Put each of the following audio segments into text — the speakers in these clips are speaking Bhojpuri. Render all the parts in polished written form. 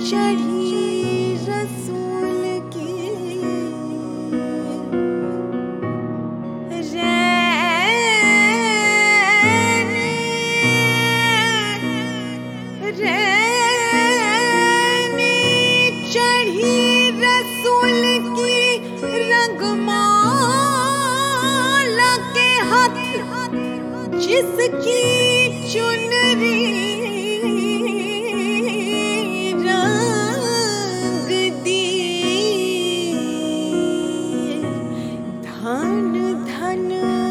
चढ़ी रसूल की रैनी चढ़ी रसूल की रंगमाला के हाथ जिसकी चुनरी रंग दी। धन धन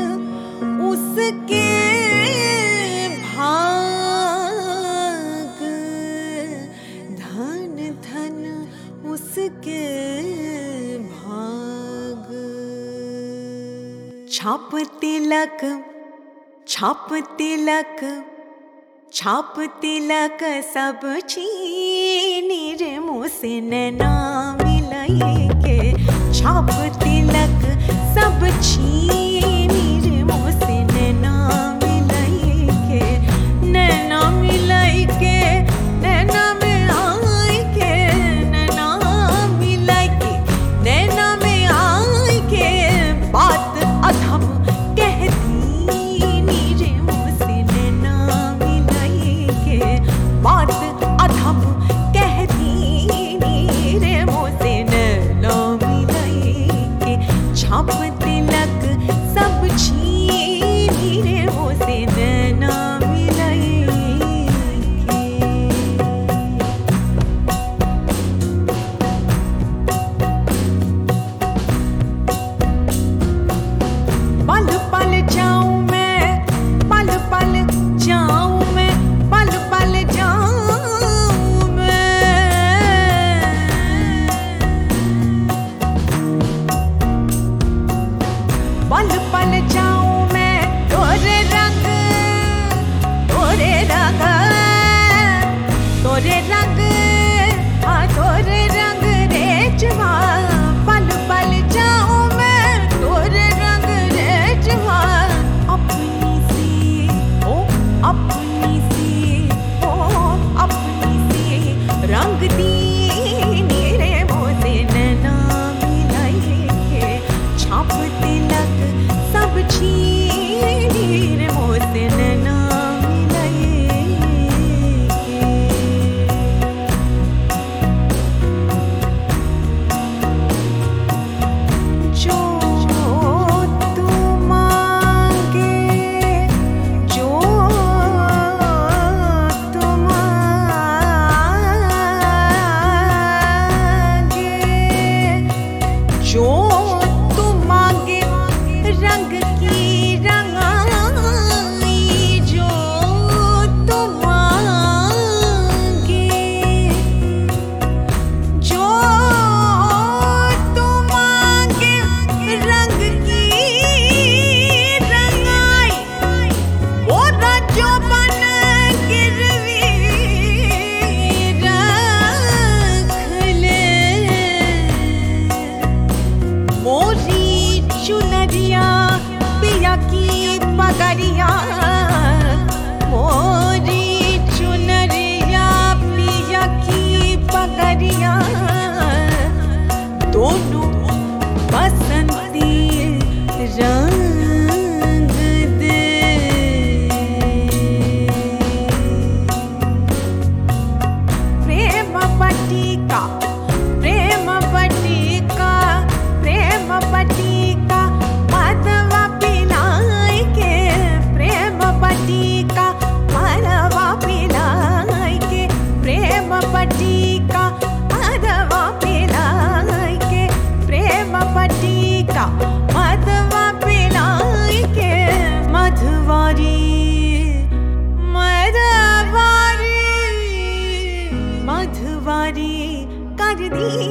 उसके भाग, धन धन उसके भाग। छाप तिलक छाप तिलक छाप तिलक सब छीनी रे मुँह से नैना मिलाए के। छाप तिलक सब छीनी रे मुँह से नैना मिलाए के। नैना मिलाए के नैना में आए के नैना मिलाए के नैना में आए के। बात अधम कह दी रे मुँह से नैना मिलाए के। बात अधम कह दी रे मुँह से नैना मिलाए के। छाप तिलक सब छीनी रे मुँह से नैना मिलाए के। पल पल जाऊं मैं पल पल जाऊं मैं पल पल जाऊं मैं। पल पल जाऊं मैं तोरे रंग तोरे रंग तोरे रंग तोरे रंग रे जवा। पल पल जाऊं मैं तोरे रंग रे जवा। अपनी सी ओ अपनी सी ओ अपनी सी रंग दी रे मुँह से नैना मिलाए के। छाप तिलक सब छीनी रे मुँह से नैना मिलाए के। जो तू मांगे जो तू मांगे जो तू मांगे रंग की रंगाई। जो तू मांगे जो तू मांगे रंग की रंगाई। वो राजो बन गिरवी रख ले। मोरी चुनरिया पिया की पगड़िया। मोरी चुनरिया पिया की पगड़िया। दोनों बसंती रंग दे। प्रेम पट्टिका प्रेम पट्टिका प्रेम पट्टिका माधवा पिलाए के। प्रेम पट्टिका माधवा पिलाए के। प्रेम पट्टिका माधवा पिलाए के। प्रेम पट्टिका माधवा पिलाए के। मधुवारी मधुवारी मधुवारी कर दी